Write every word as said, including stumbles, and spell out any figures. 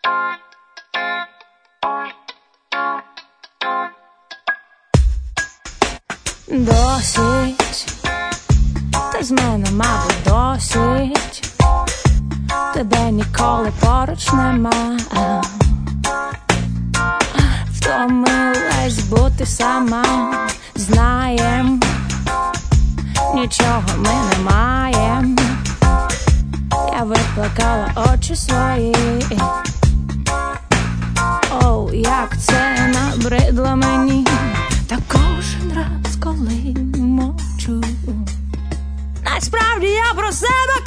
Досить, та з мене, мабуть, досить. Тебе ніколи поруч нема. Втомилась бути сама. Знаєм, нічого ми не маєм. Я виплакала очі свої. Оу, як це набридло мені. Та кожен раз, коли мовчу, насправді я про себе